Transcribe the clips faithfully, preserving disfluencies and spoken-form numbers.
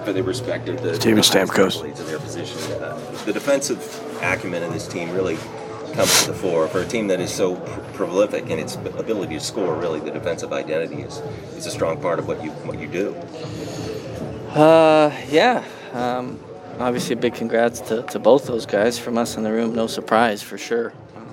for the respect of the Steven Stamkos athletes in their position. Uh, the defensive acumen in this team really comes to the fore. For a team that is so pr- prolific in its ability to score, really the defensive identity is, is a strong part of what you what you do. Uh, yeah. Um, obviously, a big congrats to, to both those guys from us in the room. No surprise, for sure.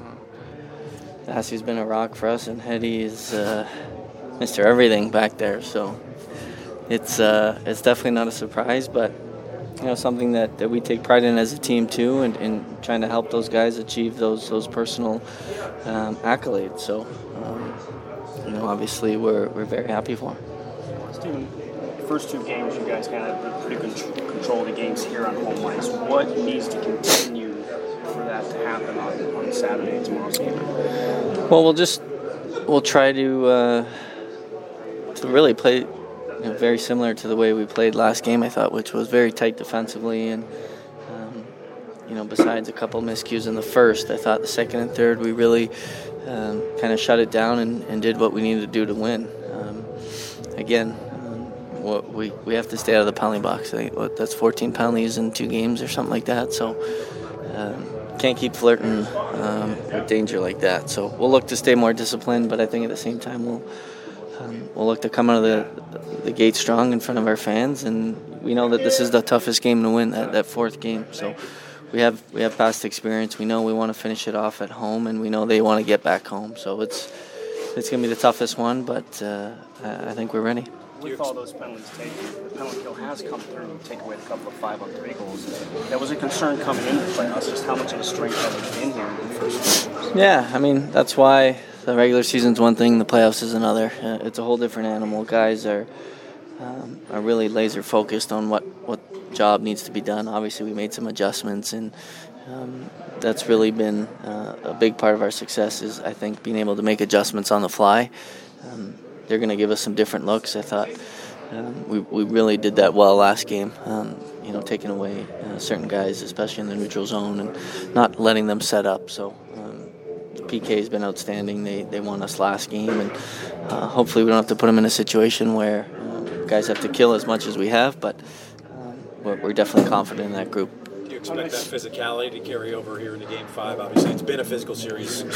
Uh, Assie's been a rock for us, and Hetty is uh, Mister Everything back there. So it's uh, it's definitely not a surprise, but you know, something that, that we take pride in as a team too, and, and trying to help those guys achieve those those personal um, accolades. So um, you know, obviously, we're we're very happy for them. Steven, first two games, you guys kind of pretty con- control the games here on home ice. What needs to continue for that to happen on, on Saturday, tomorrow's game? Well, we'll just we'll try to uh, to really play, you know, very similar to the way we played last game, I thought, which was very tight defensively, and um, you know, besides a couple miscues in the first, I thought the second and third we really um, kind of shut it down and, and did what we needed to do to win. Um, again. What we, we have to stay out of the penalty box. I think what, that's fourteen penalties in two games or something like that. So um, can't keep flirting um, with danger like that. So we'll look to stay more disciplined, but I think at the same time we'll um, we'll look to come out of the the gate strong in front of our fans, and we know that this is the toughest game to win, that, that fourth game. So we have we have past experience. We know we want to finish it off at home, and we know they want to get back home. So it's it's going to be the toughest one, but uh, I think we're ready. With all those penalties taken, the penalty kill has come through and take away a couple of five on three goals. That was a concern coming into the playoffs, just how much of a strength that has been here in the first games. Yeah, I mean, that's why the regular season's one thing, the playoffs is another. Uh, it's a whole different animal. Guys are um, are really laser focused on what, what job needs to be done. Obviously, we made some adjustments, and um, that's really been uh, a big part of our success is, I think, being able to make adjustments on the fly. Um, They're going to give us some different looks. I thought um, we we really did that well last game. Um, you know, taking away uh, certain guys, especially in the neutral zone, and not letting them set up. So um, the P K has been outstanding. They they won us last game, and uh, hopefully we don't have to put them in a situation where uh, guys have to kill as much as we have. But um, we're, we're definitely confident in that group. Do you expect that physicality to carry over here into Game Five? Obviously, it's been a physical series